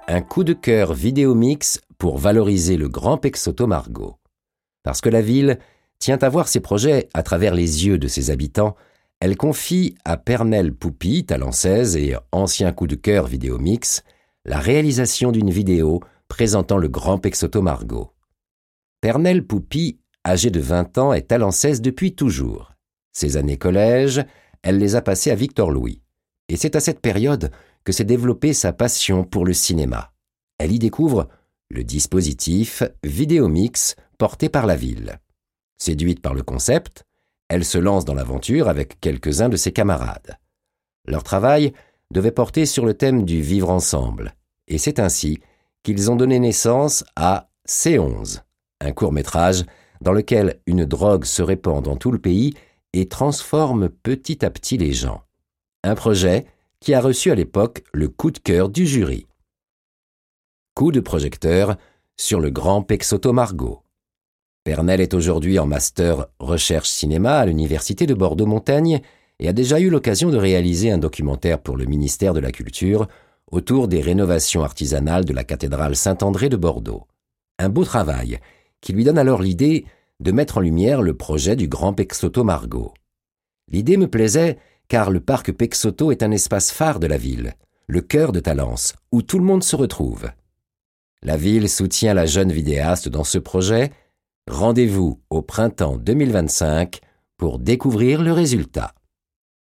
Un coup de cœur Vidéomix pour valoriser le Grand Peixoto Margaux. Parce que la ville tient à voir ses projets à travers les yeux de ses habitants, elle confie à Pernel Poupy, talensaise et ancien coup de cœur Vidéomix, la réalisation d'une vidéo présentant le Grand Peixoto Margaux. Pernel Poupy, âgée de 20 ans, est talensaise depuis toujours. Ses années collège, elle les a passées à Victor Louis. Et c'est à cette période que s'est développée sa passion pour le cinéma. Elle y découvre le dispositif Vidéomix porté par la ville. Séduite par le concept, elle se lance dans l'aventure avec quelques-uns de ses camarades. Leur travail devait porter sur le thème du vivre ensemble, et c'est ainsi qu'ils ont donné naissance à C11, un court-métrage dans lequel une drogue se répand dans tout le pays et transforme petit à petit les gens. Un projet qui a reçu à l'époque le coup de cœur du jury. Coup de projecteur sur le Grand Peixoto Margaux. Pernel est aujourd'hui en master recherche cinéma à l'université de Bordeaux-Montaigne et a déjà eu l'occasion de réaliser un documentaire pour le ministère de la Culture autour des rénovations artisanales de la cathédrale Saint-André de Bordeaux. Un beau travail qui lui donne alors l'idée de mettre en lumière le projet du Grand Peixoto Margaux. L'idée me plaisait car le parc Peixoto est un espace phare de la ville, le cœur de Talence, où tout le monde se retrouve. La ville soutient la jeune vidéaste dans ce projet. Rendez-vous au printemps 2025 pour découvrir le résultat.